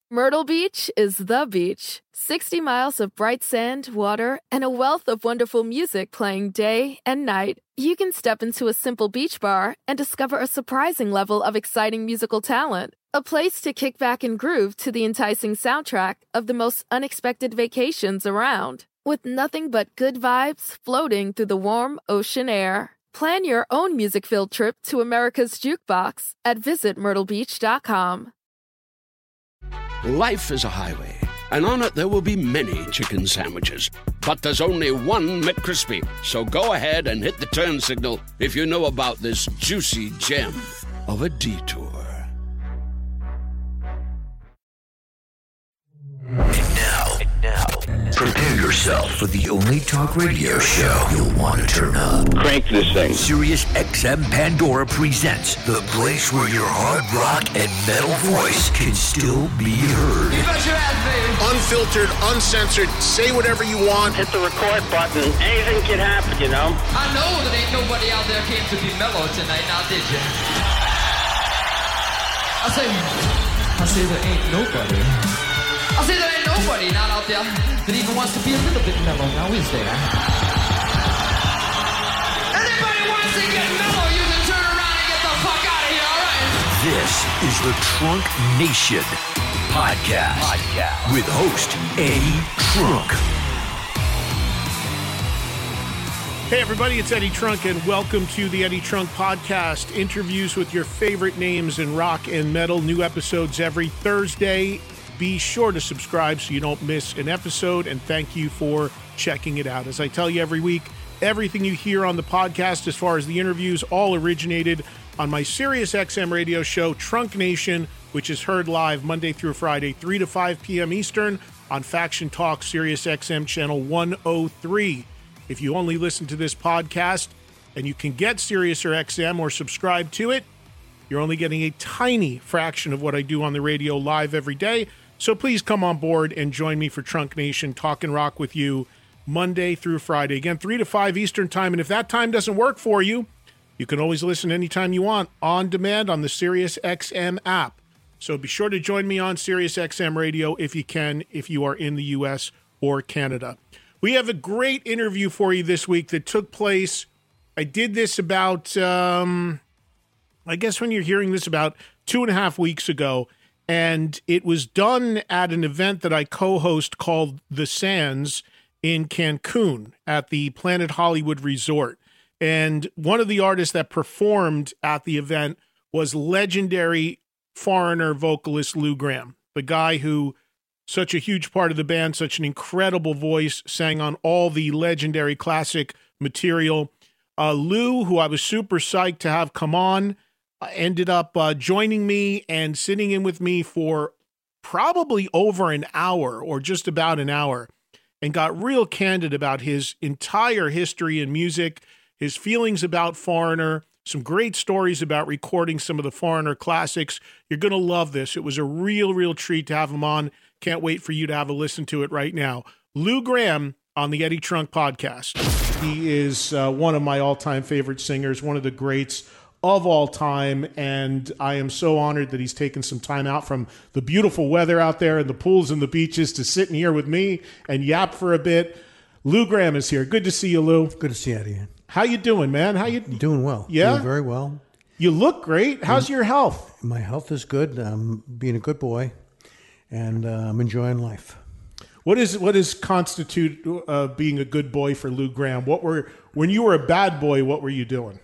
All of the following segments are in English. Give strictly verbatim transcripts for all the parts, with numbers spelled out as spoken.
Myrtle Beach is the beach. sixty miles of bright sand, water, and a wealth of wonderful music playing day and night. You can step into a simple beach bar and discover a surprising level of exciting musical talent. A place to kick back and groove to the enticing soundtrack of the most unexpected vacations around. With nothing but good vibes floating through the warm ocean air. Plan your own music-filled trip to America's Jukebox at visit myrtle beach dot com. Life is a highway, and on it there will be many chicken sandwiches. But there's only one McCrispy. So go ahead and hit the turn signal if you know about this juicy gem of a detour. And now, and now, prepare yourself for the only talk radio show you'll want to turn up. Crank this thing. Sirius X M Pandora presents the place where your hard rock and metal voice can still be heard. You bet your ass, baby. Unfiltered, uncensored, say whatever you want. Hit the record button. Anything can happen, you know? I know that ain't nobody out there came to be mellow tonight, now did you? I say, I say there ain't nobody. I say there ain't nobody not out there that even wants to be a little bit mellow, now is there? Anybody wants to get mellow, you can turn around and get the fuck out of here, all right? This is the Trunk Nation Podcast, Podcast. With host Eddie Trunk. Hey everybody, it's Eddie Trunk and welcome to the Eddie Trunk Podcast. Interviews with your favorite names in rock and metal. New episodes every Thursday. Be sure to subscribe so you don't miss an episode, and thank you for checking it out. As I tell you every week, everything you hear on the podcast as far as the interviews all originated on my Sirius X M radio show, Trunk Nation, which is heard live Monday through Friday, three to five p.m. Eastern on Faction Talk, Sirius X M channel one oh three. If you only listen to this podcast and you can get Sirius or X M or subscribe to it, you're only getting a tiny fraction of what I do on the radio live every day. So please come on board and join me for Trunk Nation, talking rock with you Monday through Friday. Again, three to five Eastern time. And if that time doesn't work for you, you can always listen anytime you want on demand on the Sirius X M app. So be sure to join me on Sirius X M radio if you can, if you are in the U S or Canada. We have a great interview for you this week that took place. I did this about, um, I guess when you're hearing this, about two and a half weeks ago. And it was done at an event that I co-host called The Sands in Cancun at the Planet Hollywood Resort. And one of the artists that performed at the event was legendary Foreigner vocalist Lou Gramm, the guy who, such a huge part of the band, such an incredible voice, sang on all the legendary classic material. Uh, Lou, who I was super psyched to have come on, ended up uh, joining me and sitting in with me for probably over an hour or just about an hour, and got real candid about his entire history in music, his feelings about Foreigner, some great stories about recording some of the Foreigner classics. You're going to love this. It was a real, real treat to have him on. Can't wait for you to have a listen to it right now. Lou Gramm on the Eddie Trunk Podcast. He is uh, one of my all-time favorite singers, one of the greats of all time, and I am so honored that he's taken some time out from the beautiful weather out there and the pools and the beaches to sit in here with me and yap for a bit. Lou Gramm is here. Good to see you, Lou. Good to see you, Eddie. How you doing, man? How you doing? Well. Yeah, doing very well. You look great. How's your health? My health is good. I'm being a good boy, and uh, I'm enjoying life. What is what is constitute uh, being a good boy for Lou Gramm? What were when you were a bad boy? What were you doing?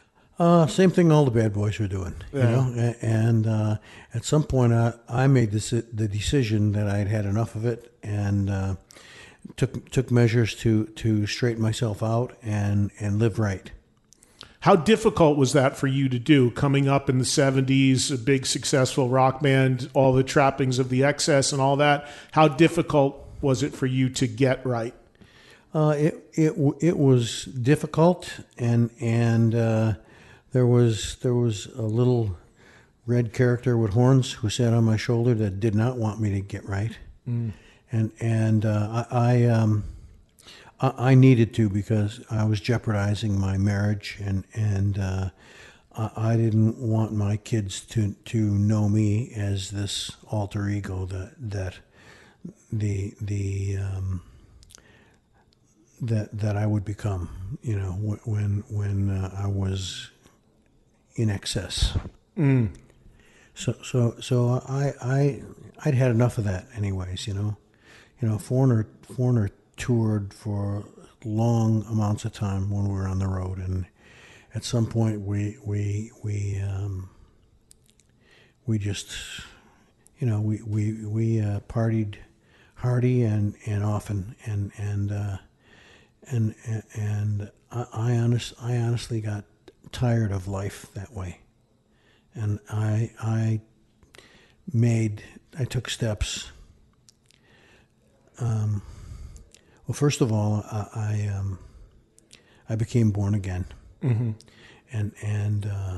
Uh, same thing all the bad boys were doing, yeah. you know. And uh, at some point, I, I made this, the decision that I had had enough of it, and uh, took took measures to to straighten myself out and and live right. How difficult was that for you to do, coming up in the seventies, a big successful rock band, all the trappings of the excess and all that? How difficult was it for you to get right? Uh, it it it was difficult, and and. Uh, There was there was a little red character with horns who sat on my shoulder that did not want me to get right, mm. and and uh, I I, um, I I needed to, because I was jeopardizing my marriage, and and uh, I, I didn't want my kids to to know me as this alter ego that that the the um, that that I would become, you know, when when uh, I was in excess. Mm. So so so I I I'd had enough of that, anyways. You know, you know, Foreigner Foreigner toured for long amounts of time when we were on the road, and at some point we we we um, we just, you know, we we we uh, partied hardy and, and often, and and uh, and and I, I honest I honestly got tired of life that way, and I I made I took steps. Um, well, first of all, I I, um, I became born again, mm-hmm. and and uh,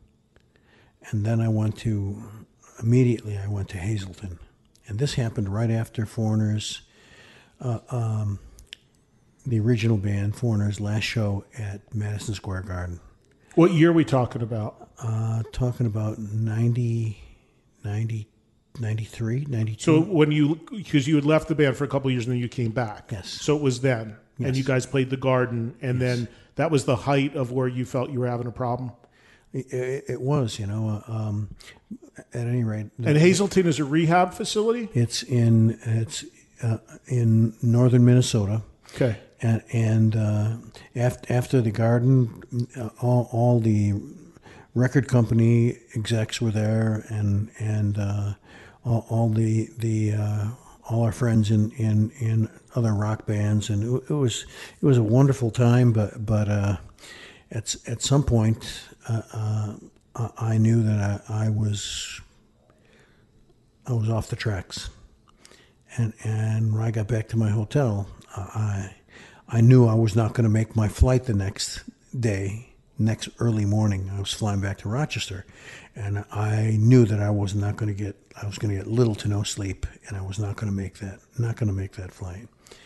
and then I went to immediately I went to Hazleton, and this happened right after Foreigners, uh, um, the original band Foreigners' last show at Madison Square Garden. What year are we talking about? Uh, talking about ninety, ninety, ninety-three, ninety-two. So when you, because you had left the band for a couple of years and then you came back. Yes. So it was then. Yes. And you guys played the Garden, and Yes. then that was the height of where you felt you were having a problem? It, it, it was, you know, uh, um, at any rate. And Hazleton is a rehab facility? It's in, it's uh, in northern Minnesota. Okay. And, and uh, after, after the Garden, uh, all, all the record company execs were there, and and uh, all, all the the uh, all our friends in, in, in other rock bands, and it, it was it was a wonderful time. But but uh, at at some point, uh, uh, I knew that I, I was I was off the tracks, and and when I got back to my hotel, I. I knew I was not going to make my flight the next day, next early morning. I was flying back to Rochester, and I knew that I was not going to get, I was going to get little to no sleep, and I was not going to make that, not going to make that flight.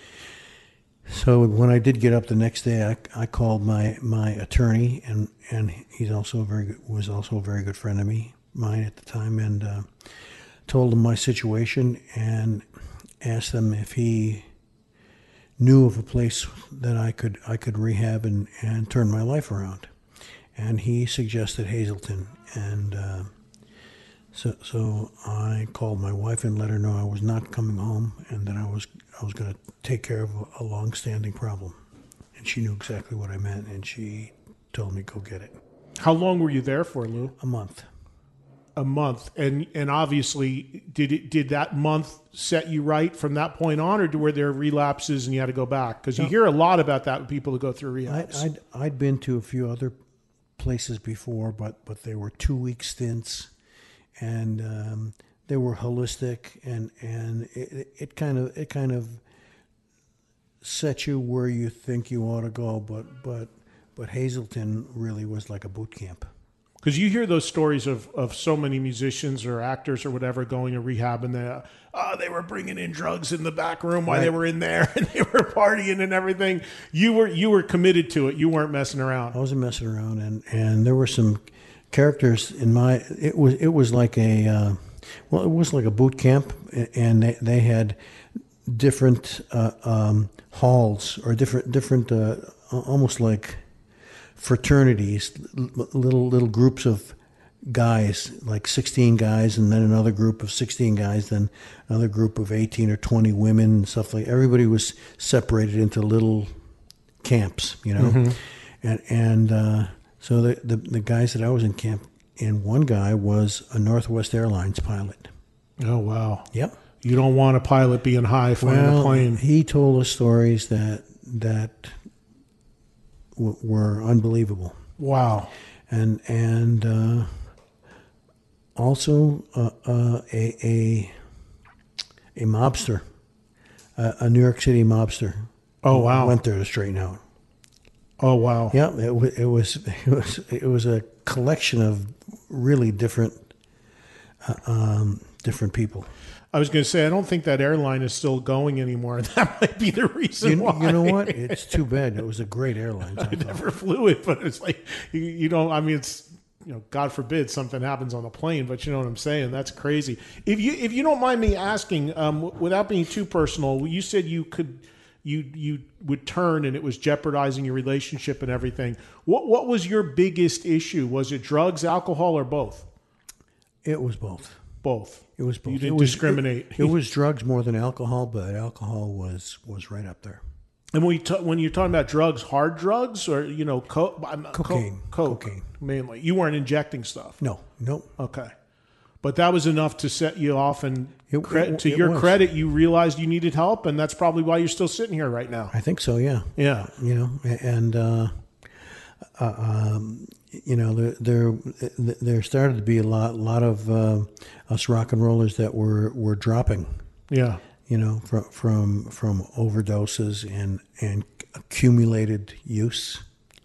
So when I did get up the next day, I, I called my, my attorney, and, and he's also a very good, was also a very good friend of me, mine at the time, and uh, told him my situation and asked him if he knew of a place that I could I could rehab and, and turn my life around, and he suggested Hazleton, and uh, so so I called my wife and let her know I was not coming home, and that I was I was going to take care of a, a long-standing problem, and she knew exactly what I meant, and she told me go get it. How long were you there for, Lou? A month. A month, and and obviously, did it did that month set you right from that point on, or were there relapses and you had to go back? Because you No. hear a lot about that with people who go through rehabs. I, I'd I'd been to a few other places before, but but they were two week stints, and um, they were holistic, and and it, it kind of it kind of set you where you think you ought to go, but but but Hazleton really was like a boot camp. Because you hear those stories of, of so many musicians or actors or whatever going to rehab, and they, oh, they were bringing in drugs in the back room while Right. they were in there, and they were partying and everything. You were you were committed to it. You weren't messing around. I wasn't messing around, and, and there were some characters in my. It was it was like a uh, well, it was like a boot camp, and they, they had different uh, um, halls or different different uh, almost like fraternities, little little groups of guys, like sixteen guys, and then another group of sixteen guys, then another group of eighteen or twenty women and stuff like. Everybody was separated into little camps, you know, Mm-hmm. and and uh, so the, the the guys that I was in camp, and one guy was a Northwest Airlines pilot. Oh wow! Yep. You don't want a pilot being high flying Well, a plane. he told us stories that that w- were unbelievable. Wow. And and uh, also uh, uh, a, a a mobster, uh, a New York City mobster. Oh wow. Went there to straighten out. Oh wow. Yeah, it, w- it was it was it was a collection of really different uh, um, different people. I was going to say, I don't think that airline is still going anymore. That might be the reason You, why. you know what? It's too bad. It was a great airline. I I thought. never flew it, but it's like you, you don't. I mean, it's you know, God forbid something happens on a plane, but you know what I'm saying? That's crazy. If you if you don't mind me asking, um, without being too personal, you said you could you you would turn and it was jeopardizing your relationship and everything. What what was your biggest issue? Was it drugs, alcohol, or both? It was both. Both. It was both. You didn't it was, discriminate. It, it was drugs more than alcohol, but alcohol was was right up there. And when, you t- when you're talking about drugs, hard drugs or, you know, co- cocaine, co- coke, cocaine, mainly. You weren't injecting stuff. No, no. Okay. But that was enough to set you off, and it, cre- it, to it your was. credit, you realized you needed help, and that's probably why you're still sitting here right now. I think so, yeah. Yeah. You know, and, uh, uh, um, you know, there, there there started to be a lot, lot of uh, us rock and rollers that were, were dropping. Yeah. You know, from from from overdoses and and accumulated use,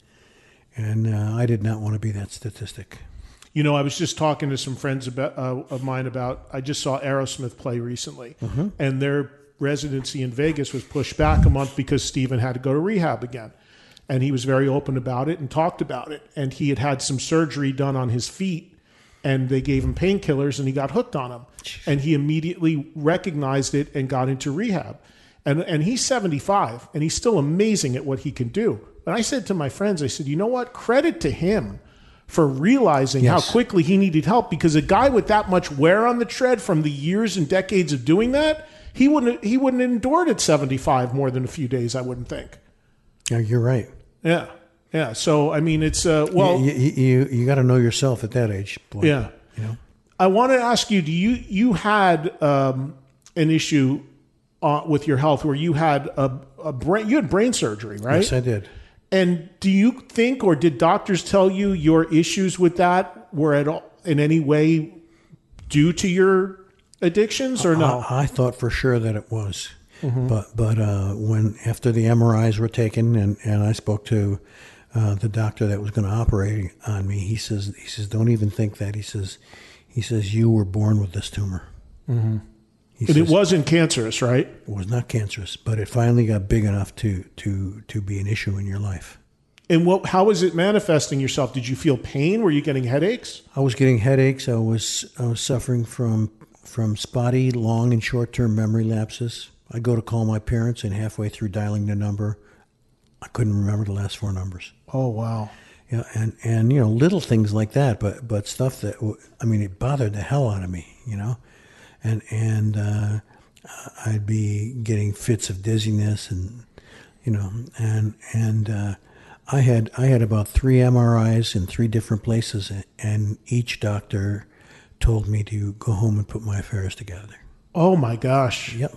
and uh, I did not want to be that statistic. You know, I was just talking to some friends about, uh, of mine about. I just saw Aerosmith play recently, mm-hmm. and their residency in Vegas was pushed back a month because Steven had to go to rehab again, and he was very open about it and talked about it. And he had had some surgery done on his feet, and they gave him painkillers, and he got hooked on them. And he immediately recognized it and got into rehab. And and he's seventy-five, and he's still amazing at what he can do. And I said to my friends, I said, you know what? Credit to him for realizing yes. how quickly he needed help, because a guy with that much wear on the tread from the years and decades of doing that, he wouldn't he wouldn't have endured at seventy-five more than a few days, I wouldn't think. Yeah, you're right. Yeah. Yeah. So, I mean, it's, uh, well. You, you, you, you got to know yourself at that age. Boy. Yeah. You know? I want to ask you, do you, you had um, an issue uh, with your health where you had a, a brain, you had brain surgery, right? Yes, I did. And do you think, or did doctors tell you your issues with that were at all, in any way due to your addictions or no? I, I thought for sure that it was. Mm-hmm. But but uh, when after the M R Is were taken and, and I spoke to uh, the doctor that was going to operate on me, he says he says don't even think that. He says he says you were born with this tumor. Mm-hmm. He and says, it wasn't cancerous, right? It was not cancerous, but it finally got big enough to to to be an issue in your life. And what? How was it manifesting yourself? Did you feel pain? Were you getting headaches? I was getting headaches. I was I was suffering from from spotty, long and short term memory lapses. I go to call my parents, and halfway through dialing the number, I couldn't remember the last four numbers. Oh, wow. Yeah, and, and you know, little things like that, but but stuff that, I mean, it bothered the hell out of me, you know? And and uh, I'd be getting fits of dizziness and, you know, and and uh, I had I had about three M R Is in three different places, and each doctor told me to go home and put my affairs together. Oh, my gosh. Yep.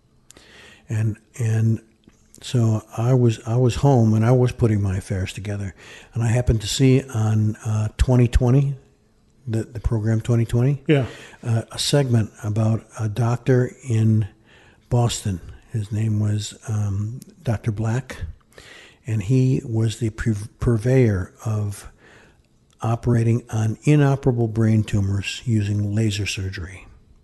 And and so I was I was home and I was putting my affairs together, and I happened to see on uh, twenty twenty, the the program twenty twenty, yeah, uh, a segment about a doctor in Boston. His name was um, Doctor Black, and he was the pur- purveyor of operating on inoperable brain tumors using laser surgery.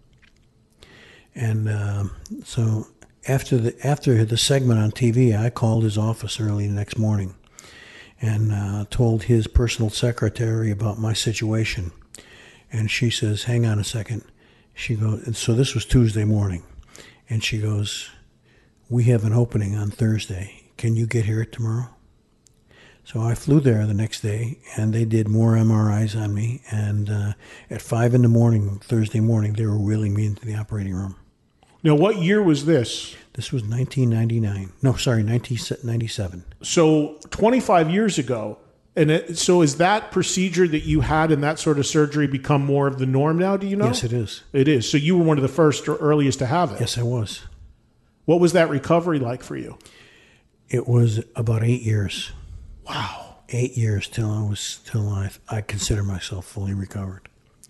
And um, so. After the after the segment on T V, I called his office early the next morning and uh, told his personal secretary about my situation. And she says, hang on a second. She goes, and so this was Tuesday morning. And she goes, we have an opening on Thursday. Can you get here tomorrow? So I flew there the next day, and they did more M R Is on me. And uh, at five in the morning, Thursday morning, they were wheeling me into the operating room. Now, what year was this? This was nineteen ninety-nine. No, sorry, nineteen ninety-seven. So twenty-five years ago. And it, so is that procedure that you had and that sort of surgery become more of the norm now, do you know? Yes, it is. It is. So you were one of the first or earliest to have it. Yes, I was. What was that recovery like for you? It was about eight years. Wow. Eight years till I was till I I consider myself fully recovered.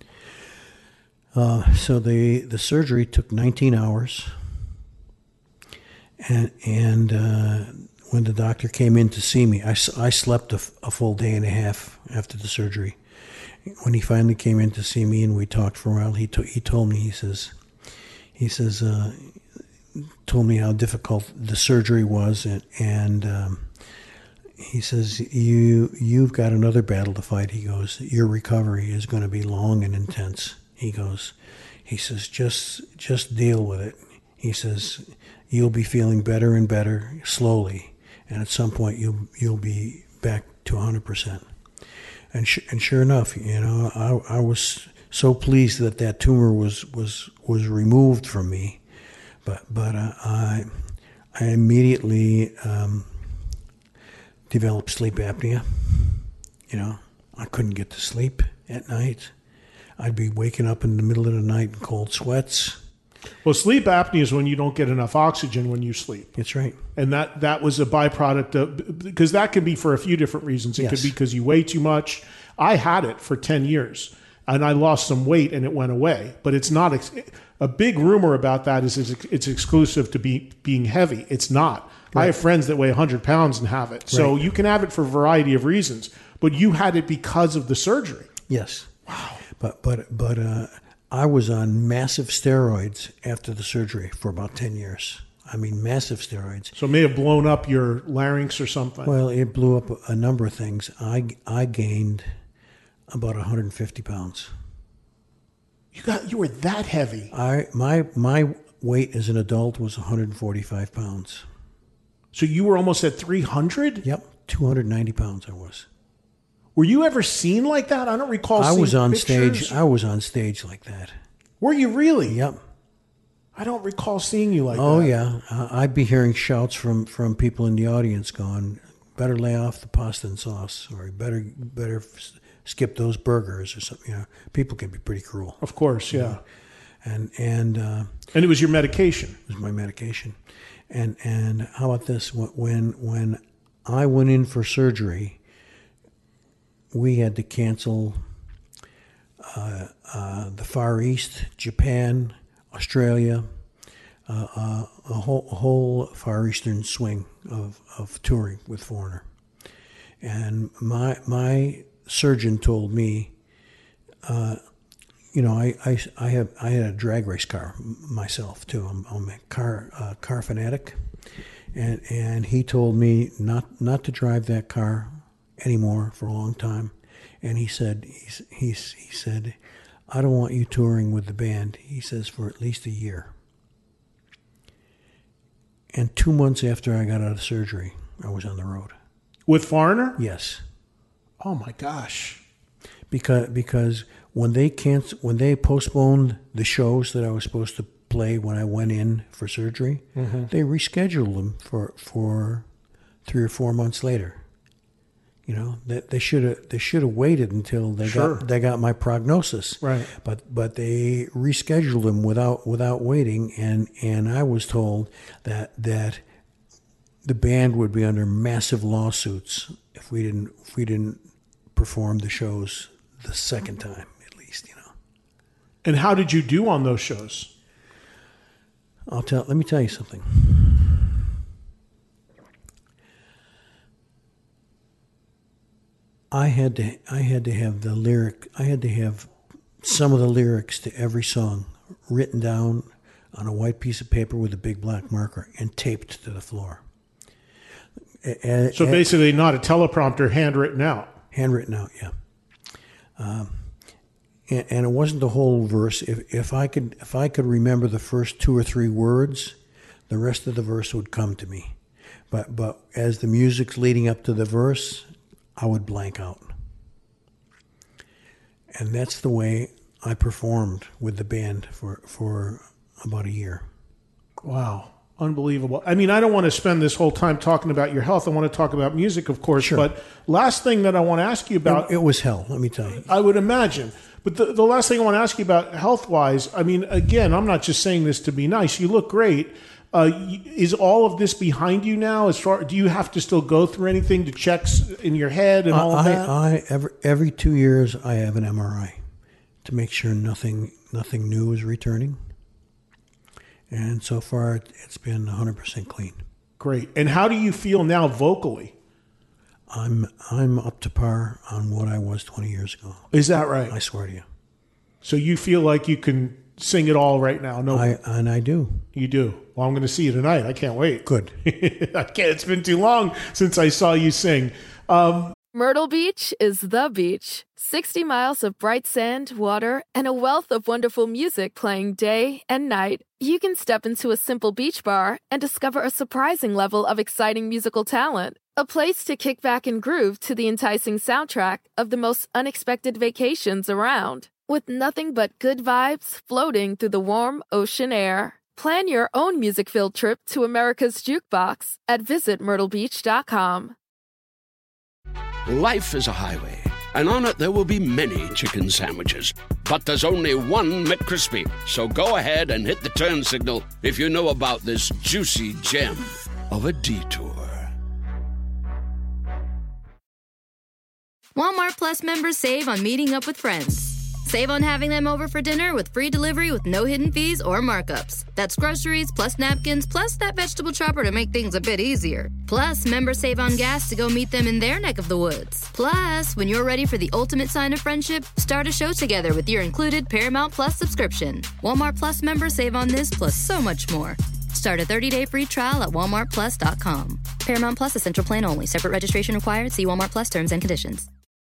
Uh, so the, the surgery took nineteen hours, and and uh, when the doctor came in to see me, I, I slept a, a full day and a half after the surgery. When he finally came in to see me and we talked for a while, he to, he told me he says he says uh, told me how difficult the surgery was, and and um, he says, you, you've got another battle to fight. He goes, your recovery is going to be long and intense. He goes, he says, just, just deal with it. He says, you'll be feeling better and better slowly. And at some point you'll, you'll be back to one hundred percent. And, sh- and sure enough, you know, I, I was so pleased that that tumor was, was, was removed from me. But, but uh, I, I immediately, um, developed sleep apnea. You know, I couldn't get to sleep at night. I'd be waking up in the middle of the night in cold sweats. Well, sleep apnea is when you don't get enough oxygen when you sleep. That's right. And that, that was a byproduct of, because that could be for a few different reasons. It Yes. could be because you weigh too much. I had it for ten years and I lost some weight and it went away. But it's not, ex- a big rumor about that is it's, it's exclusive to be, being heavy. It's not. Right. I have friends that weigh one hundred pounds and have it. So right. You can have it for a variety of reasons. But you had it because of the surgery. Yes. Wow. But, but, but, uh, I was on massive steroids after the surgery for about ten years. I mean, massive steroids. So it may have blown up your larynx or something. Well, it blew up a number of things. I, I gained about one hundred fifty pounds. You got you were that heavy. I my my weight as an adult was one hundred forty-five pounds. So you were almost at three hundred? Yep, two hundred ninety pounds I was. Were you ever seen like that? I don't recall I seeing was on pictures. stage. I was on stage like that. Were you really? Yep. I don't recall seeing you like oh, that. Oh, yeah. Uh, I'd be hearing shouts from, from people in the audience going, better lay off the pasta and sauce, or better better skip those burgers or something. You know, people can be pretty cruel. Of course, yeah. You know? And and uh, and it was your medication. It was my medication. And and how about this? When when I went in for surgery, we had to cancel uh, uh, the Far East, Japan, Australia, uh, uh, a whole a whole Far Eastern swing of, of touring with Foreigner. And my my surgeon told me, uh, you know, I, I, I have I had a drag race car myself too. I'm, I'm a car uh, car fanatic, and and he told me not not to drive that car anymore for a long time. And he said he's, he's he said, I don't want you touring with the band. He says for at least a year. And two months after I got out of surgery, I was on the road. With Foreigner? Yes. Oh my gosh. Because because when they canceled, when they postponed the shows that I was supposed to play when I went in for surgery, mm-hmm. they rescheduled them for, for three or four months later. You know, that they should have they should have waited until they sure. got they got my prognosis. Right. But but they rescheduled them without without waiting, and, and I was told that that the band would be under massive lawsuits if we didn't if we didn't perform the shows the second time, at least, you know. And how did you do on those shows? I'll tell let me tell you something. I had to I had to have the lyric I had to have some of the lyrics to every song written down on a white piece of paper with a big black marker and taped to the floor. So basically not a teleprompter, handwritten out. Handwritten out, yeah. Um, and, and it wasn't the whole verse. If if I could if I could remember the first two or three words, the rest of the verse would come to me. But but as the music's leading up to the verse, I would blank out. And that's the way I performed with the band for, for about a year. Wow. Unbelievable. I mean, I don't want to spend this whole time talking about your health. I want to talk about music, of course. Sure. But last thing that I want to ask you about... It, it was hell, let me tell you. I would imagine. But the, the last thing I want to ask you about health-wise, I mean, again, I'm not just saying this to be nice. You look great. Uh, is all of this behind you now? As far, do you have to still go through anything to checks in your head and all I, of that? I, every, every two years, I have an M R I to make sure nothing nothing new is returning. And so far, it's been one hundred percent clean. Great. And how do you feel now vocally? I'm I'm up to par on what I was twenty years ago. Is that right? I swear to you. So you feel like you can sing it all right now. No, I, and I do. You do. Well, I'm going to see you tonight. I can't wait. Good. I can't. It's been too long since I saw you sing. Um, Myrtle Beach is the beach. sixty miles of bright sand, water, and a wealth of wonderful music playing day and night. You can step into a simple beach bar and discover a surprising level of exciting musical talent. A place to kick back and groove to the enticing soundtrack of the most unexpected vacations around. With nothing but good vibes floating through the warm ocean air. Plan your own music-filled trip to America's Jukebox at visit myrtle beach dot com. Life is a highway, and on it there will be many chicken sandwiches. But there's only one McCrispy. So go ahead and hit the turn signal if you know about this juicy gem of a detour. Walmart Plus members save on meeting up with friends. Save on having them over for dinner with free delivery with no hidden fees or markups. That's groceries, plus napkins, plus that vegetable chopper to make things a bit easier. Plus, members save on gas to go meet them in their neck of the woods. Plus, when you're ready for the ultimate sign of friendship, start a show together with your included Paramount Plus subscription. Walmart Plus members save on this plus so much more. Start a thirty-day free trial at walmart plus dot com. Paramount Plus Essential Plan only. Separate registration required. See Walmart Plus terms and conditions.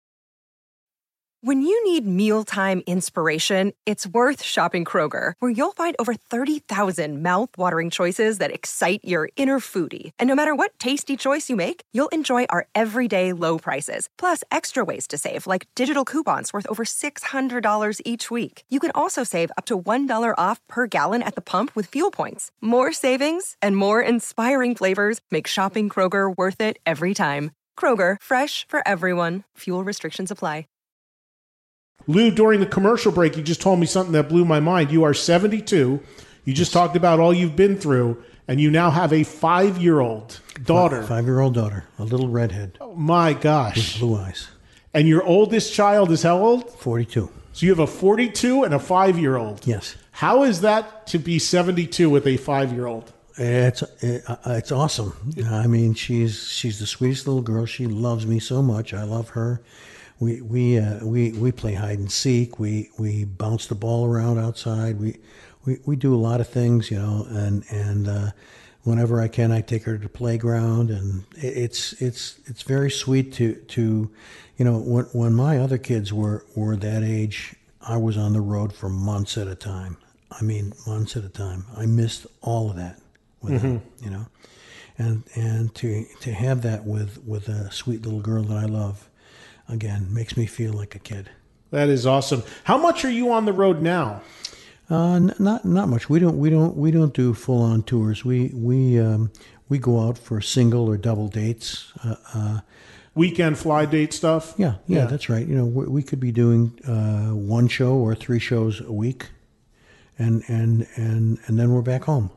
When you need mealtime inspiration, it's worth shopping Kroger, where you'll find over thirty thousand mouth-watering choices that excite your inner foodie. And no matter what tasty choice you make, you'll enjoy our everyday low prices, plus extra ways to save, like digital coupons worth over six hundred dollars each week. You can also save up to one dollar off per gallon at the pump with fuel points. More savings and more inspiring flavors make shopping Kroger worth it every time. Kroger, fresh for everyone. Fuel restrictions apply. Lou, during the commercial break, you just told me something that blew my mind. You are seventy-two. You just talked about all you've been through, and you now have a five-year-old daughter. Five-year-old daughter, a little redhead. Oh, my gosh. With blue eyes. And your oldest child is how old? forty-two. So you have a forty-two and a five-year-old. Yes. How is that to be seventy-two with a five-year-old? It's it, it's awesome. I mean, she's she's the sweetest little girl. She loves me so much. I love her. We we uh, we we play hide and seek. We we bounce the ball around outside. We we, we do a lot of things, you know. And and uh, whenever I can, I take her to the playground. And it's it's it's very sweet to to, you know, when when my other kids were were that age, I was on the road for months at a time. I mean, months at a time. I missed all of that with mm-hmm. them, you know. And and to to have that with with a sweet little girl that I love. Again, makes me feel like a kid. That is awesome. How much are you on the road now? Uh, n- not not much. We don't we don't we don't do full on tours. We we um, we go out for single or double dates. Uh, uh, Weekend fly date stuff. Yeah, yeah, yeah, that's right. You know, we, we could be doing uh, one show or three shows a week, and and and and then we're back home.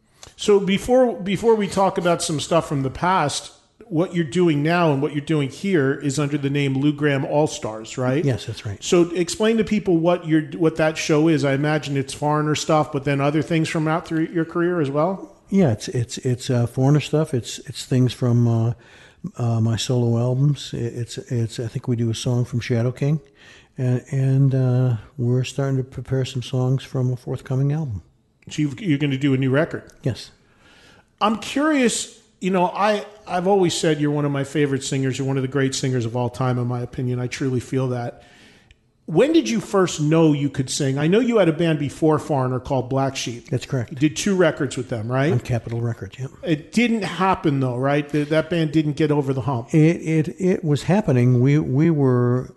So before before we talk about some stuff from the past. What you're doing now and what you're doing here is under the name Lou Gramm All Stars, right? Yes, that's right. So explain to people what your what that show is. I imagine it's foreigner stuff, but then other things from out through your career as well. Yeah, it's it's it's uh, foreigner stuff. It's it's things from uh, uh, my solo albums. It's it's I think we do a song from Shadow King, and and uh, we're starting to prepare some songs from a forthcoming album. So you've, you're going to do a new record. Yes. I'm curious. You know, I, I've always said you're one of my favorite singers. You're one of the great singers of all time, in my opinion. I truly feel that. When did you first know you could sing? I know you had a band before Foreigner called Black Sheep. That's correct. You did two records with them, right? On Capitol Records, yep. It didn't happen, though, right? That band didn't get over the hump. It it, it was happening. We we were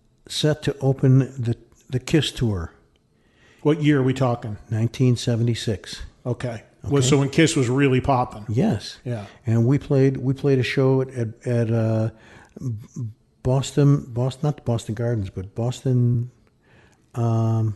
set to open the, the KISS tour. What year are we talking? nineteen seventy-six. Okay. Okay. Well, so when KISS was really popping. Yes. Yeah. And we played we played a show at at, at uh, Boston Boston not the Boston Gardens but Boston. Um,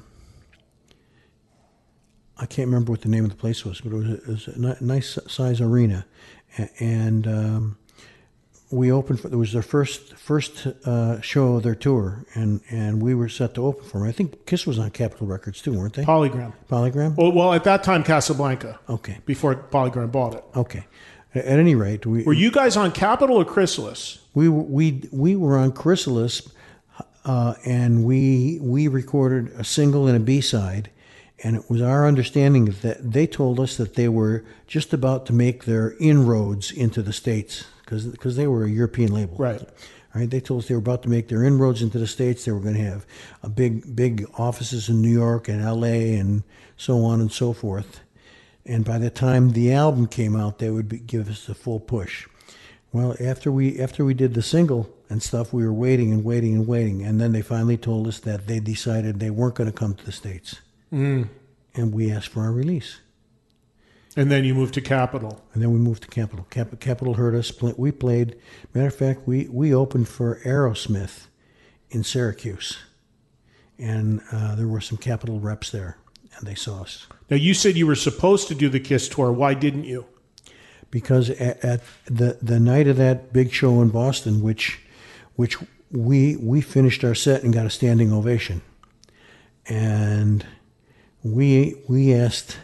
I can't remember what the name of the place was, but it was a, it was a nice size arena, and um, we opened for. It was their first first uh, show of their tour, and, and we were set to open for them. I think KISS was on Capitol Records too, weren't they? Polygram. Polygram. Well, well, at that time, Casablanca. Okay. Before Polygram bought it. Okay. At any rate, we were you guys on Capitol or Chrysalis? We we we were on Chrysalis, uh, and we we recorded a single and a B side, And it was our understanding that they told us that they were just about to make their inroads into the States because because they were a European label. Right. Right. They told us they were about to make their inroads into the States. They were going to have a big, big offices in New York and L A and so on and so forth. And by the time the album came out, they would be, give us a full push. Well, after we after we did the single and stuff, we were waiting and waiting and waiting. And then they finally told us that they decided they weren't going to come to the States. Mm. And we asked for our release. And then you moved to Capitol. And then we moved to Capitol. Cap- Capitol heard us. We played. Matter of fact, we, we opened for Aerosmith in Syracuse. And uh, there were some Capitol reps there, and they saw us. Now, you said you were supposed to do the Kiss tour. Why didn't you? Because at, at the the night of that big show in Boston, which which we we finished our set and got a standing ovation. And we we asked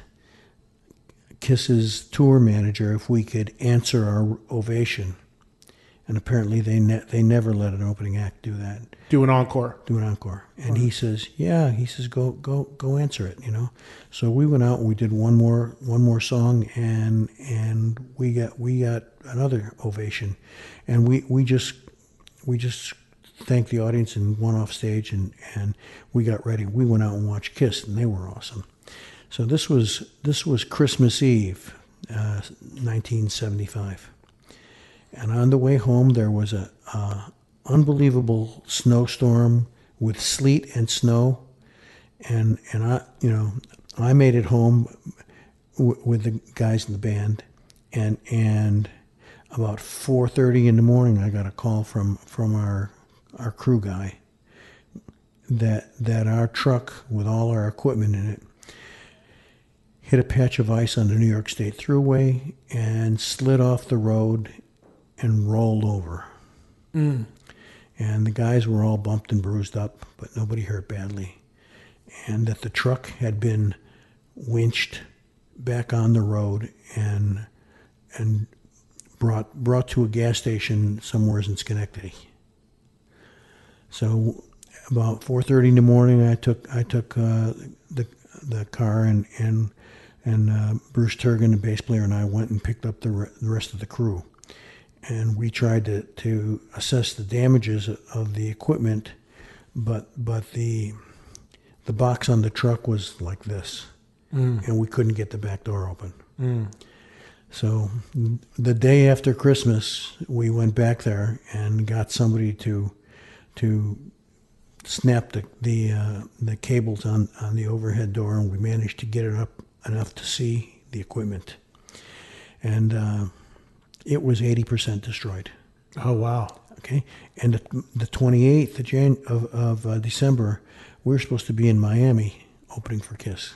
Kiss's tour manager if we could answer our ovation, and apparently they ne- they never let an opening act do that. Do an encore. Do an encore. And he says, "Yeah." He says, "Go go go answer it." You know. So we went out and we did one more one more song, and and we got we got another ovation, and we we just we just thanked the audience and went off stage, and and we got ready. We went out and watched Kiss, and they were awesome. So this was this was Christmas Eve, uh, nineteen seventy-five, and on the way home there was a, a unbelievable snowstorm with sleet and snow, and and I you know I made it home w- with the guys in the band, and and about four thirty in the morning I got a call from from our our crew guy that that our truck with all our equipment in it hit a patch of ice on the New York State Thruway and slid off the road and rolled over. Mm. And the guys were all bumped and bruised up, but nobody hurt badly. And that the truck had been winched back on the road and and brought brought to a gas station somewhere in Schenectady. So about four thirty in the morning, I took I took uh, the the car and and and uh, Bruce Turgan, the bass player, and I went and picked up the re- the rest of the crew, and we tried to, to assess the damages of the equipment, but but the the box on the truck was like this, mm. and we couldn't get the back door open. Mm. So the day after Christmas, we went back there and got somebody to to snap the the uh, the cables on, on the overhead door, and we managed to get it up enough to see the equipment. And uh, it was eighty percent destroyed. Oh, wow. Okay. And the, the twenty-eighth of, Jan- of, of uh, December, we were supposed to be in Miami opening for Kiss.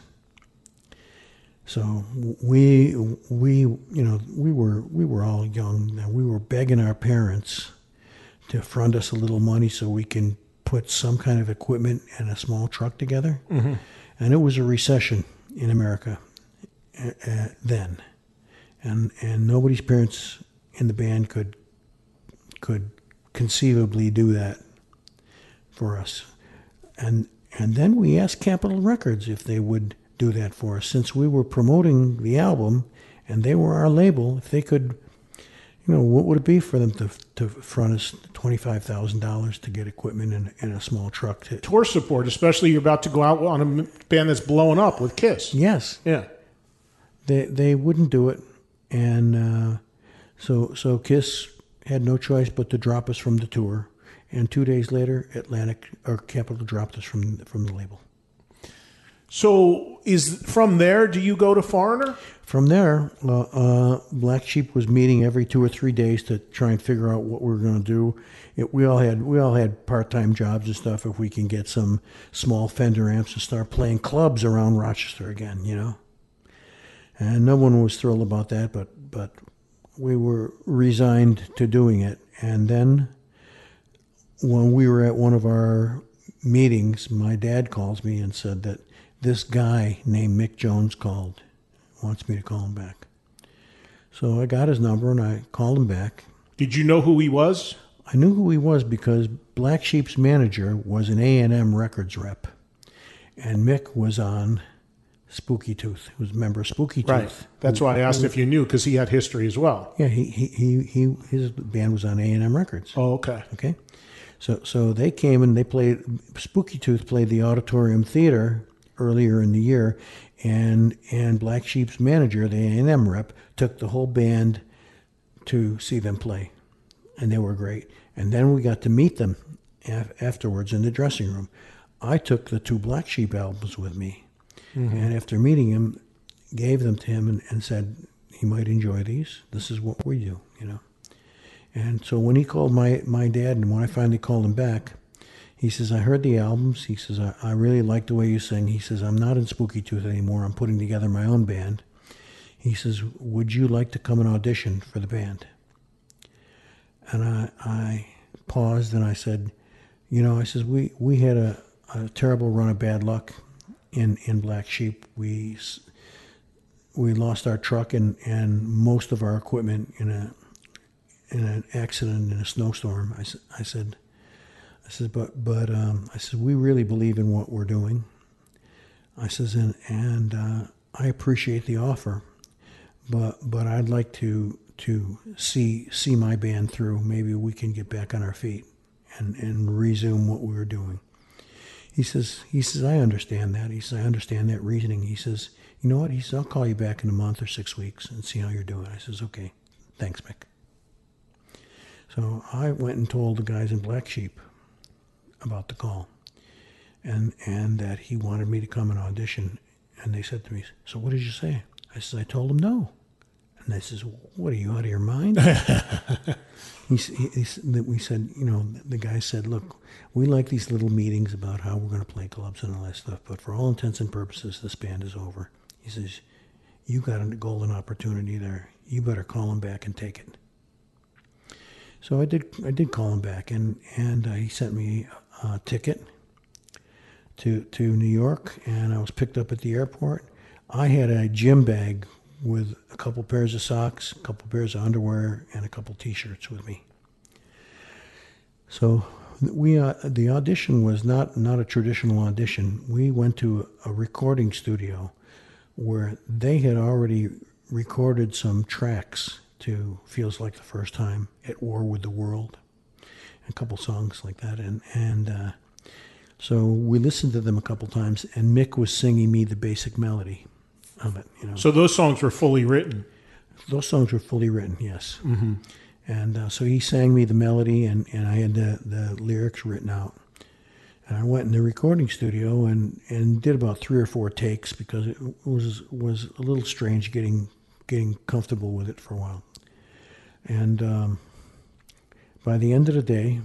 So we we you know we were we were all young. We were begging our parents to front us a little money so we can put some kind of equipment and a small truck together. Mm-hmm. And it was a recession in America uh, then, and and nobody's parents in the band could could conceivably do that for us. And and then we asked Capitol Records if they would do that for us, since we were promoting the album and they were our label. If they could, you know, what would it be for them to to front us twenty-five thousand dollars to get equipment and, and a small truck? To, Tour support, especially you're about to go out on a band that's blowing up with Kiss. Yes. Yeah. They they wouldn't do it, and uh, so so Kiss had no choice but to drop us from the tour. And two days later, Atlantic or Capitol dropped us from from the label. So is from there, do you go to Foreigner? From there, uh, uh, Black Sheep was meeting every two or three days to try and figure out what we were going to do. It, we all had we all had part-time jobs and stuff. If we can get some small Fender amps and start playing clubs around Rochester again, you know. And no one was thrilled about that, but but we were resigned to doing it. And then when we were at one of our meetings, my dad calls me and said that this guy named Mick Jones called, wants me to call him back. So I got his number and I called him back. Did you know who he was? I knew who he was because Black Sheep's manager was an A and M Records rep. And Mick was on Spooky Tooth. He was a member of Spooky Tooth. Right. That's why I asked if you knew, because he had history as well. Yeah, he, he, he, he his band was on A and M Records. Oh, okay. Okay. So so they came and they played, Spooky Tooth played the Auditorium Theater earlier in the year, and and Black Sheep's manager, the A and M rep, took the whole band to see them play, and they were great. And then we got to meet them af- afterwards in the dressing room. I took the two Black Sheep albums with me, mm-hmm. and after meeting him, gave them to him and, and said he might enjoy these. This is what we do, you know. And so when he called my, my dad, and when I finally called him back, he says, I heard the albums. He says, I, I really like the way you sing. He says, I'm not in Spooky Tooth anymore. I'm putting together my own band. He says, would you like to come and audition for the band? And I I paused and I said, you know, I says, we, we had a, a terrible run of bad luck in, in Black Sheep. We we lost our truck and, and most of our equipment in a in an accident in a snowstorm. I, I said, I said, but but um, I said, we really believe in what we're doing. I says, and and uh, I appreciate the offer, but but I'd like to to see see my band through. Maybe we can get back on our feet and, and resume what we were doing. He says, he says, I understand that. He says, I understand that reasoning. He says, you know what? He says, I'll call you back in a month or six weeks and see how you're doing. I says, okay, thanks, Mick. So I went and told the guys in Black Sheep about the call, and and that he wanted me to come and audition. And they said to me, so what did you say? I said, I told him no. And they says, what are you, out of your mind? he, he, he, we said, you know, the guy said, look, we like these little meetings about how we're going to play clubs and all that stuff, but for all intents and purposes, this band is over. He says, you got a golden opportunity there. You better call him back and take it. So I did. I did call him back, and and uh, he sent me a ticket to to New York, and I was picked up at the airport. I had a gym bag with a couple pairs of socks, a couple pairs of underwear, and a couple T-shirts with me. So we uh, the audition was not not a traditional audition. We went to a recording studio where they had already recorded some tracks to Feels Like the First Time, At War with the World, a couple songs like that. And and uh, so we listened to them a couple times, and Mick was singing me the basic melody of it. You know. So those songs were fully written? Those songs were fully written, yes. Mm-hmm. And uh, so he sang me the melody, and, and I had the, the lyrics written out. And I went in the recording studio and, and did about three or four takes because it was was a little strange getting getting comfortable with it for a while. And um, by the end of the day,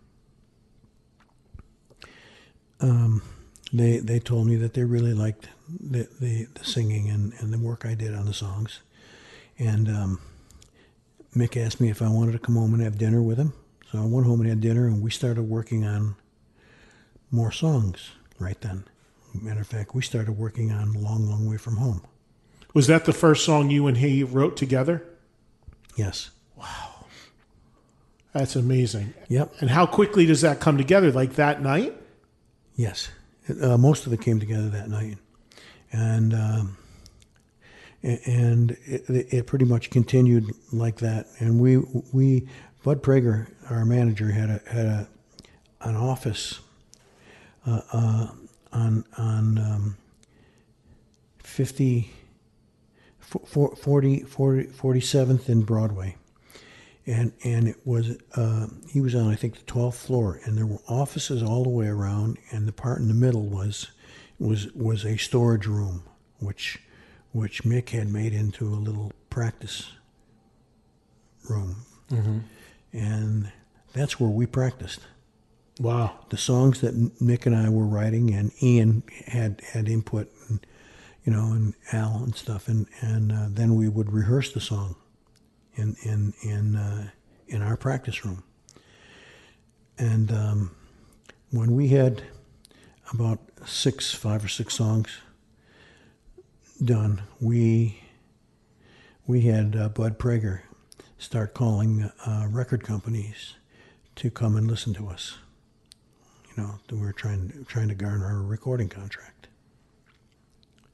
um, they they told me that they really liked the, the, the singing and, and the work I did on the songs. And um, Mick asked me if I wanted to come home and have dinner with him. So I went home and had dinner, and we started working on more songs right then. Matter of fact, we started working on Long, Long Way From Home. Was that the first song you and he wrote together? Yes. Wow. That's amazing. Yep. And how quickly does that come together? Like that night? Yes. Uh, most of it came together that night. And um, and it, it pretty much continued like that. And we, we Bud Prager, our manager, had a, had a, an office uh, uh, on, on um, fifty... forty, forty, forty-seventh and Broadway, and and it was uh, he was on I think the twelfth floor, and there were offices all the way around, and the part in the middle was was was a storage room, which which Mick had made into a little practice room, mm-hmm. and that's where we practiced. Wow, the songs that Mick and I were writing, and Ian had had input. And, you know, and Al and stuff, and and uh, then we would rehearse the song in in in uh, in our practice room. And um, when we had about six, five or six songs done, we we had uh, Bud Prager start calling uh, record companies to come and listen to us. You know, we were trying trying to garner a recording contract.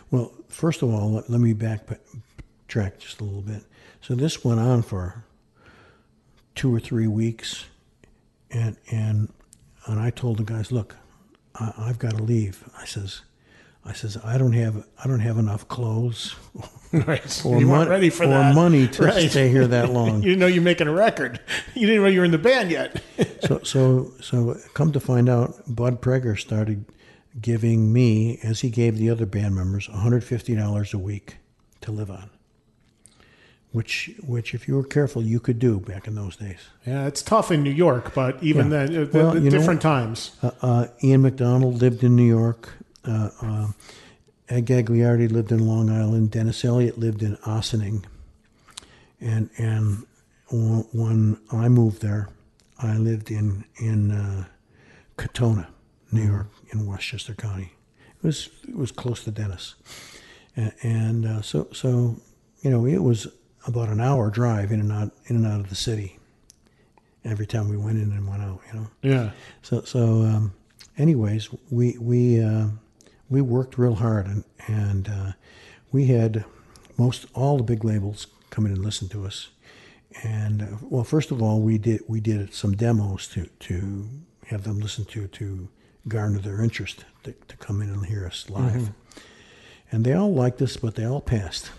Well, first of all, let, let me backtrack just a little bit. So this went on for two or three weeks, and and and I told the guys, look, I, I've got to leave. I says, I says I don't have I don't have enough clothes right. or, you mon- weren't ready for or that. money to right. stay here that long. You didn't know you're making a record. You didn't know you were in the band yet. so so so come to find out, Bud Prager started giving me, as he gave the other band members, one hundred fifty dollars a week to live on. Which, which, if you were careful, you could do back in those days. Yeah, it's tough in New York, but even Yeah. then, uh, Well, the, you know different what? times. Uh, uh, Ian McDonald lived in New York. Uh, uh, Ed Gagliardi lived in Long Island. Dennis Elliott lived in Ossining. And and w- when I moved there, I lived in in uh, Katona, New York, in Westchester County. It was it was close to Dennis, and, and uh, so so you know it was about an hour drive in and out in and out of the city every time we went in and went out. You know. Yeah. So so um, anyways, we we uh, we worked real hard, and and uh, we had most all the big labels come in and listen to us. And uh, well, first of all, we did we did some demos to to have them listen to to garner their interest to, to come in and hear us live. Mhm. And they all liked us, but they all passed.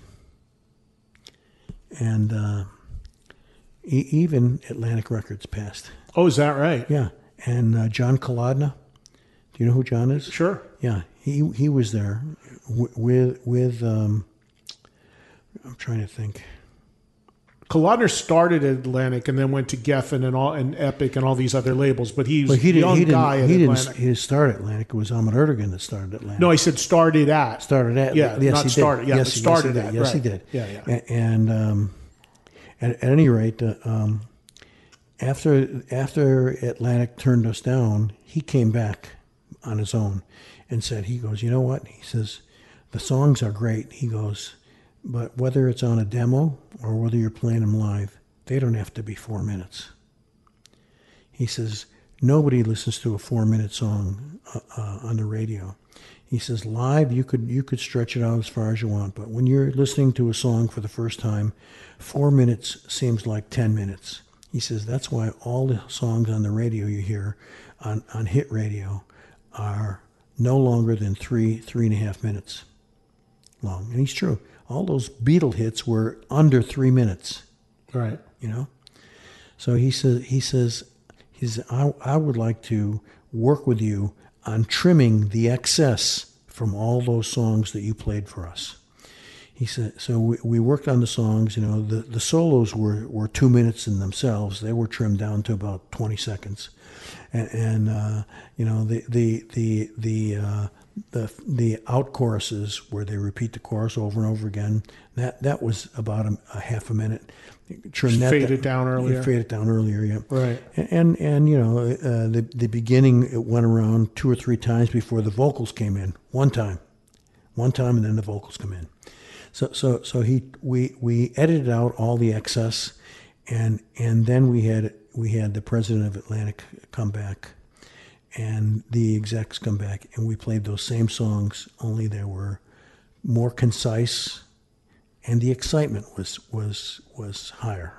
And uh, e- even Atlantic Records passed. Oh, is that right? Yeah. And uh, John Kolodna, do you know who John is? Sure. Yeah, he he was there w- with with. Um, I'm trying to think. Kolodner started at Atlantic and then went to Geffen and all and Epic and all these other labels, but he's Well, he a didn't. young He guy didn't. at He Atlantic. didn't. He didn't start at Atlantic. It was Ahmet Ertegun that started Atlantic. No, he said started at. Started at. Yeah, yes, not he started. Did. Yeah, yes, but he- started yes, he at. did. Yes, he right. did. Yeah, yeah. A- And um, at, at any rate, uh, um, after after Atlantic turned us down, he came back on his own and said, he goes, you know what? He says, the songs are great. He goes, but whether it's on a demo or whether you're playing them live, they don't have to be four minutes. He says, nobody listens to a four-minute song uh, uh, on the radio. He says, live, you could you could stretch it out as far as you want, but when you're listening to a song for the first time, four minutes seems like ten minutes. He says, that's why all the songs on the radio you hear on, on hit radio are no longer than three, three and a half minutes long. And he's true. All those Beatle hits were under three minutes. Right. You know? So he says, he says, he says I, I would like to work with you on trimming the excess from all those songs that you played for us. He said, so we, we worked on the songs, you know, the, the solos were, were two minutes in themselves. They were trimmed down to about twenty seconds. And, and uh, you know, the, the, the, the, uh, the, the out choruses where they repeat the chorus over and over again, that, that was about a, a half a minute. Trim that Fade it down earlier. Fade it down earlier, yeah. Right. And, and you know, uh, the, the beginning, it went around two or three times before the vocals came in. One time. One time, and then the vocals come in. So, so, so he, we, we edited out all the excess, and and then we had we had the president of Atlantic come back, and the execs come back, and we played those same songs. Only they were more concise, and the excitement was was was higher.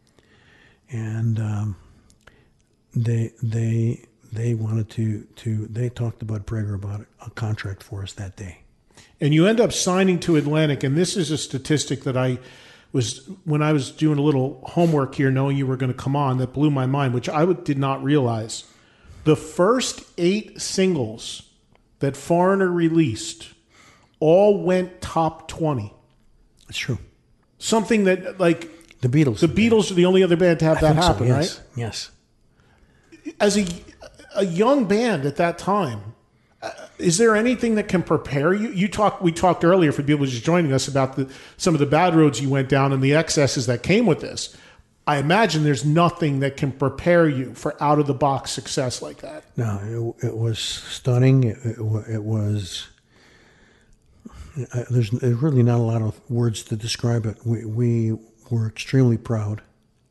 And um, they they they wanted to to they talked to Bud Prager about a contract for us that day. And you end up signing to Atlantic, and this is a statistic that I was, when I was doing a little homework here, knowing you were going to come on, that blew my mind, which I would, did not realize. The first eight singles that Foreigner released all went top twenty. That's true. Something that, like... The Beatles. The Beatles are the only other band to have I that think so, happen, yes, right? Yes. As a, a young band at that time, uh, is there anything that can prepare you? You talked. We talked earlier for people just joining us about the some of the bad roads you went down and the excesses that came with this. I imagine there's nothing that can prepare you for out of the box success like that. No, it, it was stunning. It, it, it was. Uh, there's, there's really not a lot of words to describe it. We we were extremely proud,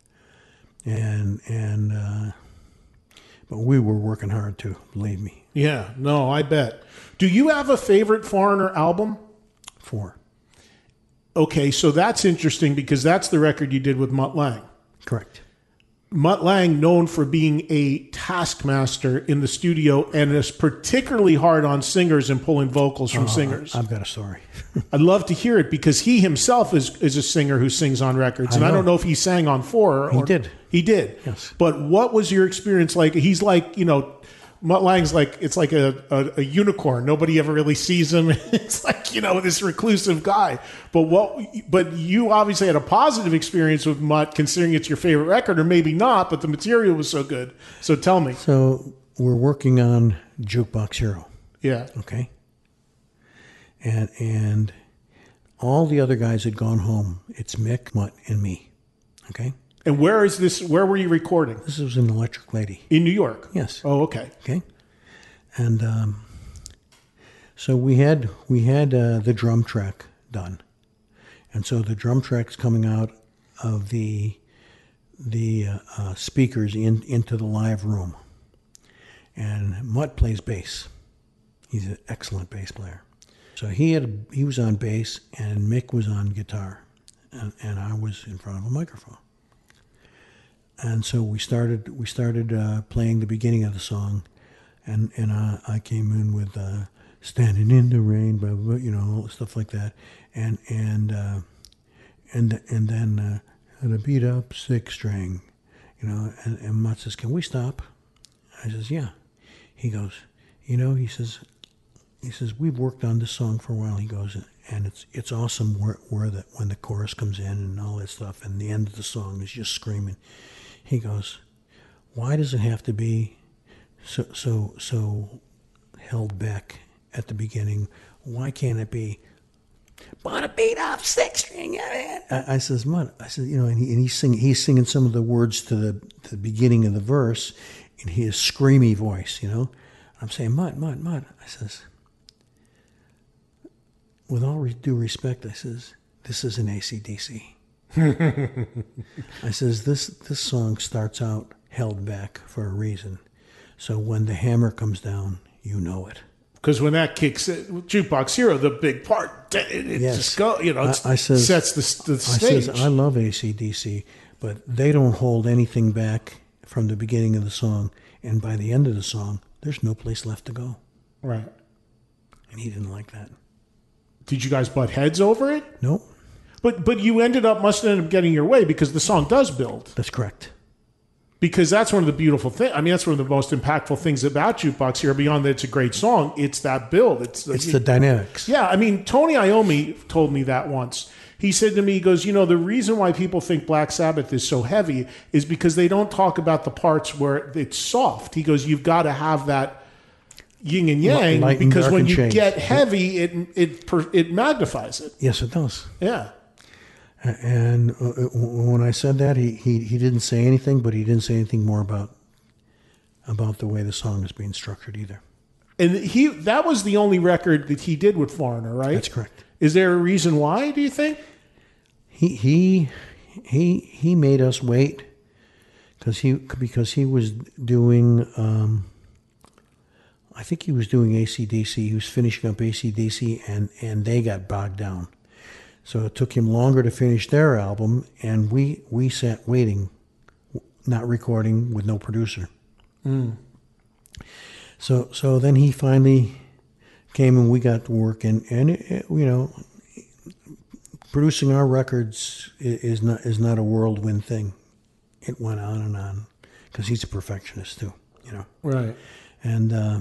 and and uh, but we were working hard too. Believe me. Yeah, no, I bet. Do you have a favorite Foreigner album? four. Okay, so that's interesting because that's the record you did with Mutt Lange. Correct. Mutt Lange, known for being a taskmaster in the studio and is particularly hard on singers and pulling vocals from uh, singers. I've got a story. I'd love to hear it because he himself is, is a singer who sings on records. I and know. I don't know if he sang on four. Or, He did. He did. Yes. But what was your experience like? He's like, you know, Mutt Lange's like, it's like a, a, a unicorn. Nobody ever really sees him. It's like, you know, this reclusive guy. But what? But you obviously had a positive experience with Mutt, considering it's your favorite record, or maybe not, but the material was so good. So tell me. So we're working on Jukebox Hero. Yeah. Okay. And and all the other guys had gone home. It's Mick, Mutt, and me. Okay. And where is this? Where were you recording? This was in Electric Lady. In New York? Yes. Oh, okay. Okay. And um, so we had we had uh, the drum track done, and so the drum track's coming out of the the uh, uh, speakers in into the live room, and Mutt plays bass. He's an excellent bass player. So he had he was on bass, and Mick was on guitar, and, and I was in front of a microphone. And so we started we started uh, playing the beginning of the song, and and I, I came in with uh, "Standing in the Rain," blah, blah, blah, you know, stuff like that, and and uh, and and then uh, and a beat up six string, you know, and, and Mutt says, "Can we stop?" I says, "Yeah." He goes, "You know," he says, he says, "we've worked on this song for a while." He goes, and it's it's awesome where where the when the chorus comes in and all that stuff, and the end of the song is just screaming. He goes, "Why does it have to be so so so held back at the beginning? Why can't it be, but a beat up six string?" I, I says, "Mutt," I said, you know, and, he, and he's singing he's singing some of the words to the to the beginning of the verse in his screamy voice, you know. I'm saying, "Mutt, Mutt, Mutt." I says, with all due respect, I says, "This is an A C D C." I says, this this song starts out held back for a reason. So when the hammer comes down, you know it. Because when that kicks in, Jukebox Hero, the big part, it, it yes. just go, you know, it I, I says, sets the, the I stage. says, I love A C D C, but they don't hold anything back from the beginning of the song. And by the end of the song, there's no place left to go. Right. And he didn't like that. Did you guys butt heads over it? Nope. But but you ended up, must end up getting your way because the song does build. That's correct. Because that's one of the beautiful things. I mean, that's one of the most impactful things about Jukebox Hero, beyond that it's a great song. It's that build. It's the, it's the dynamics. Yeah, I mean, Tony Iommi told me that once. He said to me, he goes, you know, the reason why people think Black Sabbath is so heavy is because they don't talk about the parts where it's soft. He goes, you've got to have that yin and yang, Light and because dark when and you change. get heavy, it it it magnifies it. Yes, it does. Yeah. And when I said that, he, he, he didn't say anything, but he didn't say anything more about about the way the song is being structured either. And he that was the only record that he did with Foreigner, right? That's correct. Is there a reason why, do you think? He he he he made us wait because he because he was doing um, I think he was doing A C D C. He was finishing up A C D C, and and they got bogged down. So it took him longer to finish their album, and we, we sat waiting, not recording, with no producer. Mm. So so then he finally came, and we got to work, and, and it, it, you know, producing our records is not is not a whirlwind thing. It went on and on, because he's a perfectionist too, you know. Right. And uh,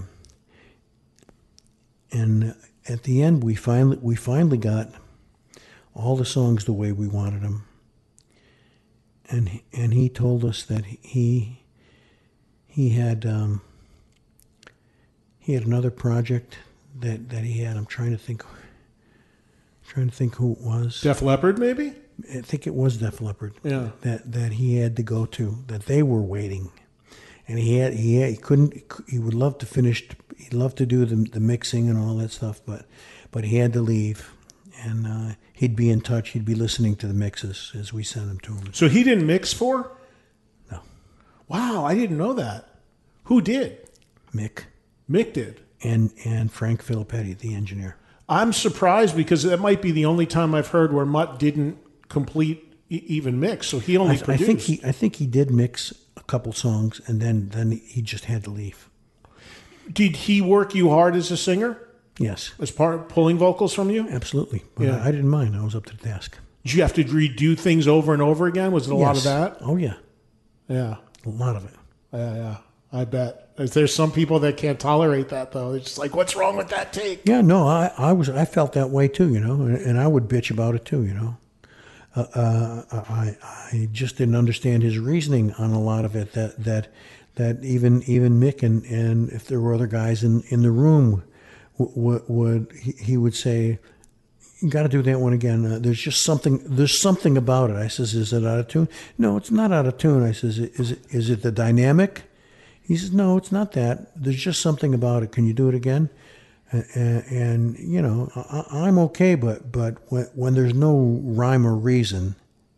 and at the end, we finally we finally got all the songs the way we wanted them, and he, and he told us that he he had um, he had another project that, that he had. I'm trying to think, trying to think who it was. Def Leppard, maybe. I think it was Def Leppard. Yeah. That that he had to go to, that they were waiting, and he had he had, he couldn't he would love to finish he'd love to do the the mixing and all that stuff, but but he had to leave. And uh, he'd be in touch. He'd be listening to the mixes as we sent them to him. So he didn't mix for? No. Wow, I didn't know that. Who did? Mick. Mick did. And and Frank Filippetti, the engineer. I'm surprised because that might be the only time I've heard where Mutt didn't complete e- even mix. So he only I, produced. I think he I think he did mix a couple songs, and then then he just had to leave. Did he work you hard as a singer? Yes. As part of pulling vocals from you? Absolutely. But Yeah. I, I didn't mind. I was up to the task. Did you have to redo things over and over again? Was it a lot of Yes. that? Oh yeah. Yeah. A lot of it. Yeah, yeah. I bet. There's some people that can't tolerate that, though. It's just like, what's wrong with that take? Yeah, no, I, I was I felt that way too, you know, and, and I would bitch about it too, you know. Uh, uh, I I just didn't understand his reasoning on a lot of it. That that that even even Mick and, and if there were other guys in, in the room, would, would he, he would say, "You got to do that one again. Uh, there's just something. There's something about it." I says, "Is it out of tune?" "No, it's not out of tune." I says, "Is it is it the dynamic?" He says, "No, it's not that. There's just something about it. Can you do it again?" And, and you know, I, I'm okay, but but when, when there's no rhyme or reason,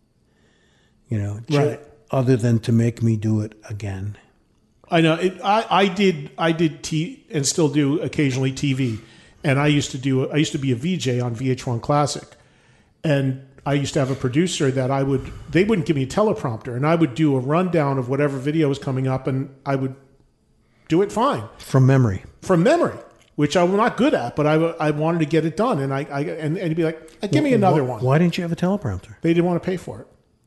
you know, Right. other than to make me do it again. I know. It, I I did I did T and still do occasionally T V, and I used to do I used to be a V J on V H one Classic, and I used to have a producer that I would they wouldn't give me a teleprompter, and I would do a rundown of whatever video was coming up, and I would do it fine From memory. from memory, which I'm not good at, but I, I wanted to get it done, and I, I and, and he'd be like, "Give me another Why- one." Why didn't you have a teleprompter? They didn't want to pay for it.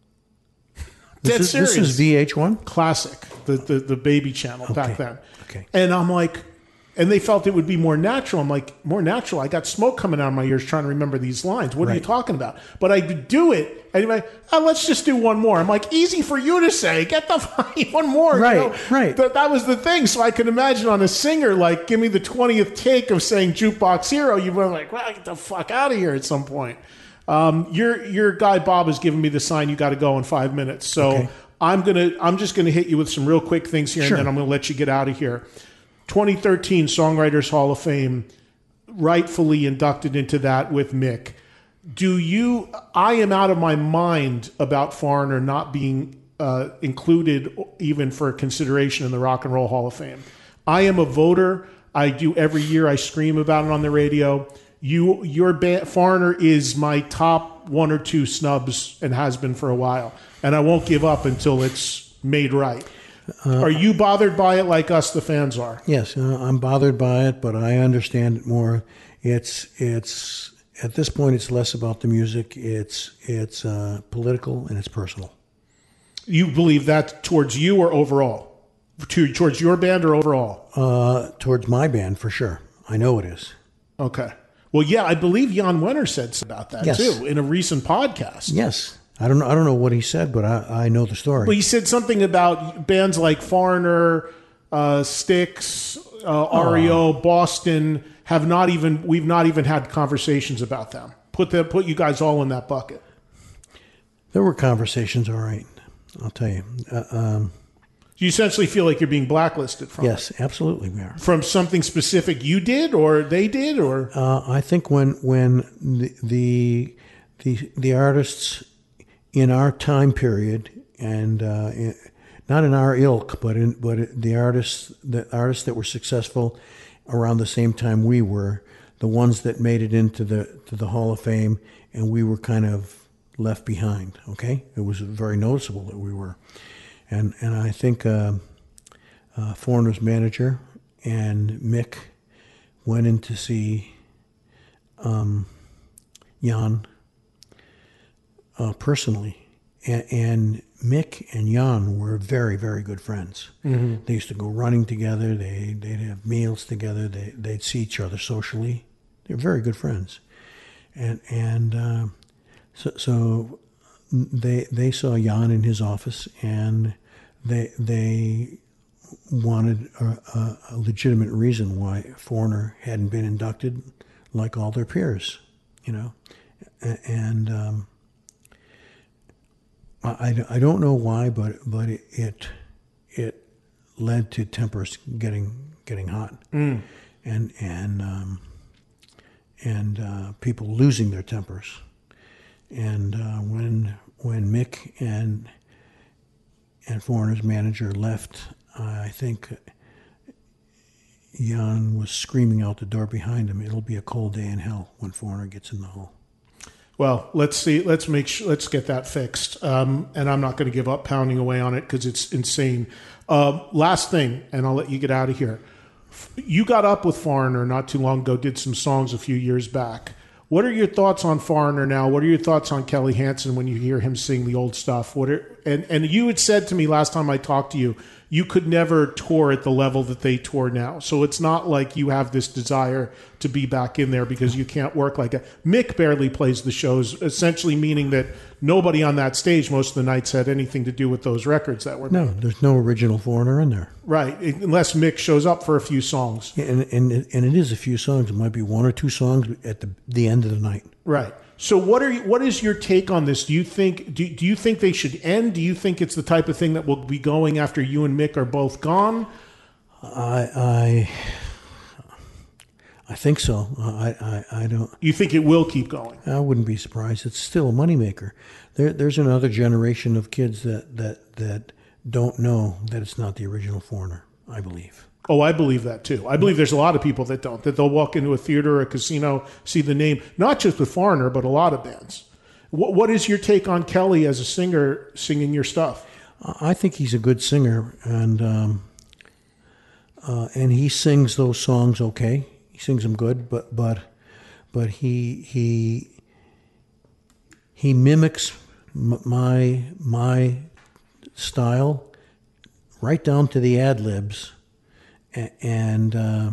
This Dead is, serious. this is V H one? Classic, the, the the baby channel back then. Okay. And I'm like, and they felt it would be more natural. I'm like, more natural. I got smoke coming out of my ears trying to remember these lines. What are you Right. talking about? But I would do it. And anyway, oh, let's just do one more. I'm like, easy for you to say. Get the fucking one more. you Right, know? right. That, that was the thing. So I could imagine on a singer, like, give me the twentieth take of saying Jukebox Hero. You were like, well, get the fuck out of here at some point. Um, your your guy Bob has given me the sign. You got to go in five minutes. So. Okay. I'm gonna. I'm just gonna hit you with some real quick things here, Sure. and then I'm gonna let you get out of here. twenty thirteen Songwriters Hall of Fame, rightfully inducted into that with Mick. Do you? I am out of my mind about Foreigner not being uh, included even for consideration in the Rock and Roll Hall of Fame. I am a voter. I do every year. I scream about it on the radio. You, your band, Foreigner is my top one or two snubs and has been for a while. And I won't give up until it's made right. Uh, are you bothered by it like us, the fans, are? Yes, uh, I'm bothered by it, but I understand it more. It's it's at this point, it's less about the music. It's it's uh, political and it's personal. You believe that towards you or overall? To, towards your band or overall? Uh, towards my band, for sure. I know it is. Okay. Well, yeah, I believe Jan Wenner said about that Yes. too in a recent podcast. Yes, I don't know. I don't know what he said, but I, I know the story. Well, he said something about bands like Foreigner, uh, Styx, uh, R E O, Boston have not even. We've not even had conversations about them. Put the put you guys all in that bucket. There were conversations, all right. I'll tell you. Uh, um, You essentially feel like you're being blacklisted from yes, absolutely, we are. from something specific you did or they did or Uh, I think when when the, the the the artists in our time period and uh, in, not in our ilk, but in but the artists the artists that were successful around the same time we were, the ones that made it into the to the Hall of Fame, and we were kind of left behind. Okay, it was very noticeable that we were, and and I think uh, uh, Foreigner's manager and Mick went in to see um, Jan uh, personally, and, and Mick and Jan were very, very good friends. Mhm. They used to go running together. They they'd have meals together. They they'd see each other socially. They're very good friends, and and uh, so so they they saw Jan in his office, and they they wanted a, a, a legitimate reason why Foreigner hadn't been inducted like all their peers, you know, A- and um, I, I don't know why, but but it it, it led to tempers getting getting hot, Mm. and and um, and uh, people losing their tempers, and uh, when when Mick and and Foreigner's manager left, I think Jan was screaming out the door behind him, "It'll be a cold day in hell when Foreigner gets in the hall." Well, let's see. Let's make sure. Let's get that fixed. Um, and I'm not going to give up pounding away on it because it's insane. Uh, last thing, and I'll let you get out of here. You got up with Foreigner not too long ago. Did some songs a few years back. What are your thoughts on Foreigner now? What are your thoughts on Kelly Hansen when you hear him sing the old stuff? What are and and you had said to me last time I talked to you, you could never tour at the level that they tour now. So it's not like you have this desire to be back in there because you can't work like that. Mick barely plays the shows, essentially meaning that nobody on that stage most of the nights had anything to do with those records that were No, made. there's no original Foreigner in there. Right, unless Mick shows up for a few songs. Yeah, and, and and it is a few songs. It might be one or two songs at the the end of the night. Right. So what are you, what is your take on this? Do you think do, do you think they should end? Do you think it's the type of thing that will be going after you and Mick are both gone? I I I think so. I, I, I don't. You think it will keep going? I wouldn't be surprised. It's still a moneymaker. There, there's another generation of kids that, that that don't know that it's not the original Foreigner, I believe. Oh, I believe that too. I believe there's a lot of people that don't, that they'll walk into a theater or a casino, see the name, not just with Foreigner, but a lot of bands. What, what is your take on Kelly as a singer singing your stuff? I think he's a good singer, and um, uh, and he sings those songs okay. He sings them good, but but but he he he mimics m- my my style right down to the ad libs. And uh,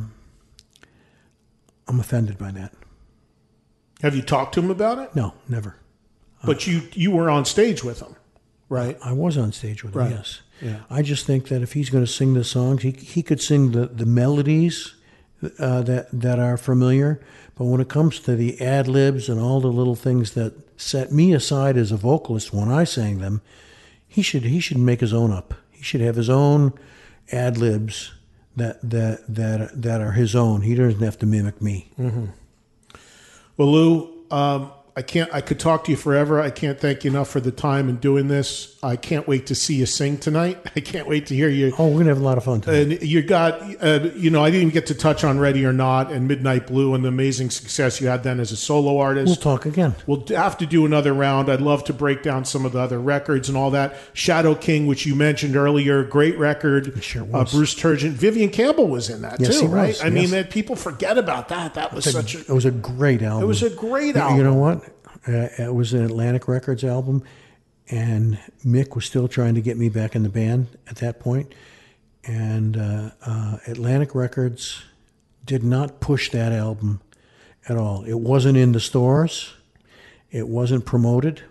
I'm offended by that. Have you talked to him about it? No, never. But uh, you you were on stage with him, right? I was on stage with him, right. yes. Yeah. I just think that if he's going to sing the songs, he he could sing the, the melodies uh, that, that are familiar. But when it comes to the ad libs and all the little things that set me aside as a vocalist when I sang them, he should he should make his own up. He should have his own ad libs. That that that that are his own. He doesn't have to mimic me. Mm-hmm. Well, Lou, um, I can't. I could talk to you forever. I can't thank you enough for the time and doing this. I can't wait to see you sing tonight. I can't wait to hear you. Oh, we're gonna have a lot of fun tonight. And you got, uh, you know, I didn't even get to touch on Ready or Not and Midnight Blue and the amazing success you had then as a solo artist. We'll talk again. We'll have to do another round. I'd love to break down some of the other records and all that. Shadow King, which you mentioned earlier, great record. It sure was. Uh, Bruce Turgeon, Vivian Campbell was in that yes, too, he right? was. I yes. mean, that people forget about that. That was a, such a. It was a great album. It was a great you, album. You know what? Uh, it was an Atlantic Records album, and Mick was still trying to get me back in the band at that point. And uh, uh, Atlantic Records did not push that album at all. It wasn't in the stores. It wasn't promoted.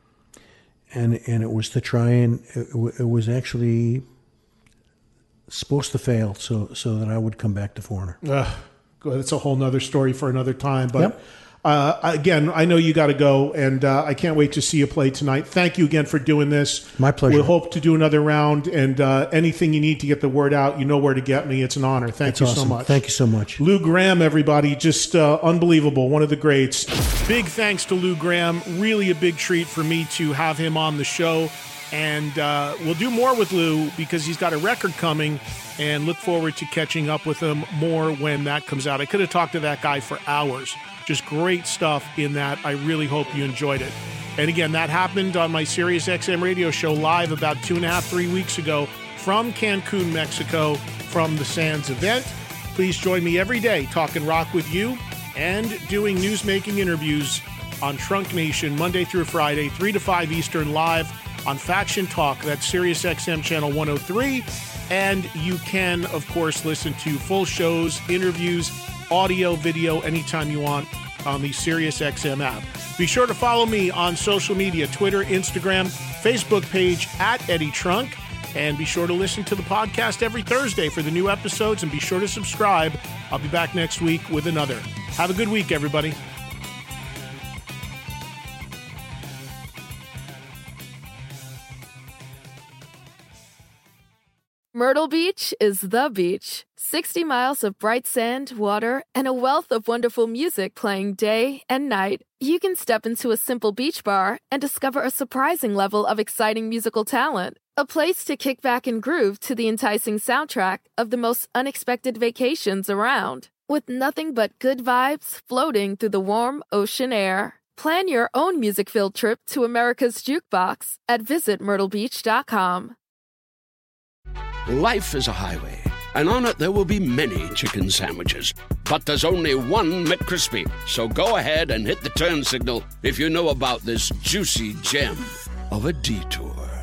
And and it was to try and, it, it was actually supposed to fail so, so that I would come back to Foreigner. Uh, that's a whole nother story for another time. But yep. Uh, again, I know you got to go, and uh, I can't wait to see you play tonight. Thank you again for doing this. My pleasure. We'll hope to do another round, and uh, anything you need to get the word out, you know where to get me. It's an honor. Thank That's you awesome. so much. Thank you so much. Lou Gramm, everybody, just uh, unbelievable. One of the greats. Big thanks to Lou Gramm. Really a big treat for me to have him on the show. And uh, we'll do more with Lou because he's got a record coming, and look forward to catching up with him more when that comes out. I could have talked to that guy for hours. Just great stuff in that. I really hope you enjoyed it. And again, that happened on my Sirius X M radio show live about two and a half, three weeks ago from Cancun, Mexico, from the Sands event. Please join me every day talking rock with you and doing news-making interviews on Trunk Nation Monday through Friday, three to five Eastern, live on Faction Talk. That's Sirius X M channel one oh three. And you can, of course, listen to full shows, interviews, audio, video, anytime you want on the Sirius X M app. Be sure to follow me on social media, Twitter, Instagram, Facebook page at Eddie Trunk. And be sure to listen to the podcast every Thursday for the new episodes, and be sure to subscribe. I'll be back next week with another. Have a good week, everybody. Myrtle Beach is the beach. sixty miles of bright sand, water, and a wealth of wonderful music playing day and night. You can step into a simple beach bar and discover a surprising level of exciting musical talent. A place to kick back and groove to the enticing soundtrack of the most unexpected vacations around, with nothing but good vibes floating through the warm ocean air. Plan your own music-filled trip to America's Jukebox at visit myrtle beach dot com. Life is a highway, and on it there will be many chicken sandwiches. But there's only one McCrispy. So go ahead and hit the turn signal if you know about this juicy gem of a detour.